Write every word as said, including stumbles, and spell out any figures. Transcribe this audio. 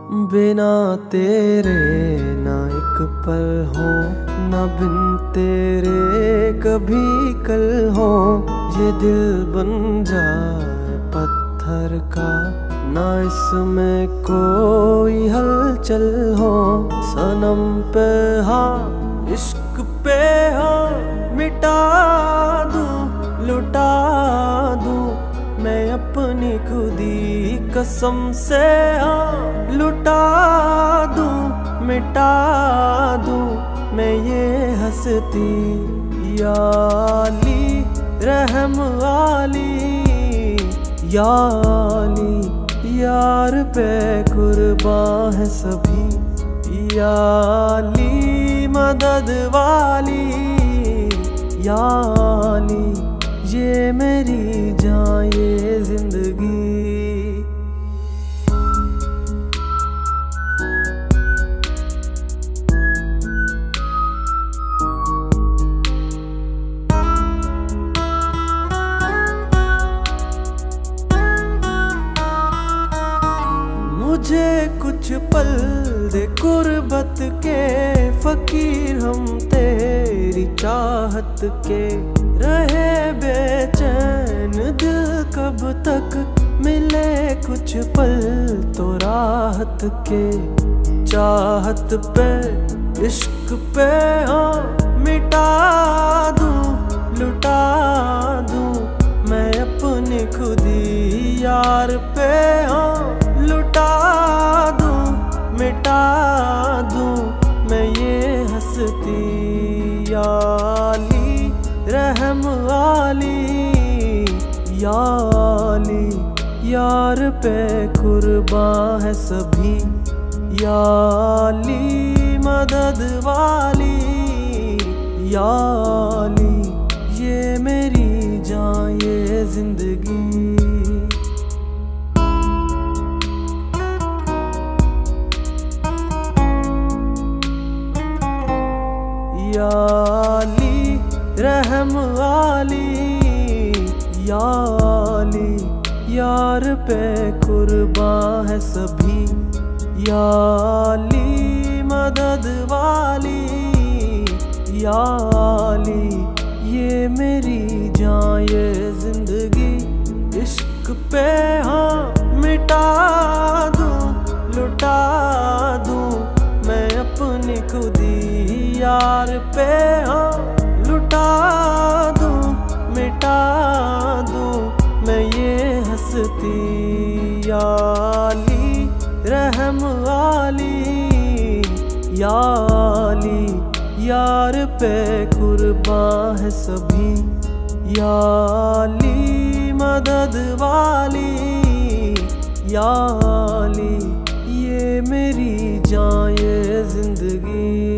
बिना तेरे ना एक पल हो, ना बिन तेरे कभी कल हो। ये दिल बन जाए पत्थर का, ना इसमें कोई हलचल हो। सनम पे हाँ, इश्क पे हाँ, मिटा दूं लुटा दूं मैं अपनी खुदी कसम से। हाँ लुटा दूं मिटा दूं मैं ये हंसती। या अली रहम वाली, या अली यार पे कुर्बान है सभी। या अली मदद वाली, या अली ये मेरी जान ये जिंदगी। मुझे कुछ पल दे गुर्बत के, फकीर हम तेरी चाहत के। रहे बेचैन दिल कब तक, मिले कुछ पल तो राहत के। चाहत पे इश्क पे हाँ, मिटा दूं लुटा दूं मैं अपनी खुदी। यार पे हाँ लुटा दूं मिटा दूं मैं ये हंसती। या अली रहम वाली, या अली यार पे कुर्बान है सभी। या अली मदद वाली, या अली ये मेरी जान ये जिंदगी। या अली रहम वाली, या अली यार पे कुर्बान है सभी। या अली मदद वाली, या अली ये मेरी जान ये जिंदगी। इश्क पे हाँ मिटा दूं लुटा दूं मैं अपनी खुदी। यार पे हाँ लुटा दूं मिटा दूं मैं ये हंसती। या अली रहम वाली, या अली यार पे कुर्बान है सभी। या अली मदद वाली, या अली ये मेरी जान ये जिंदगी।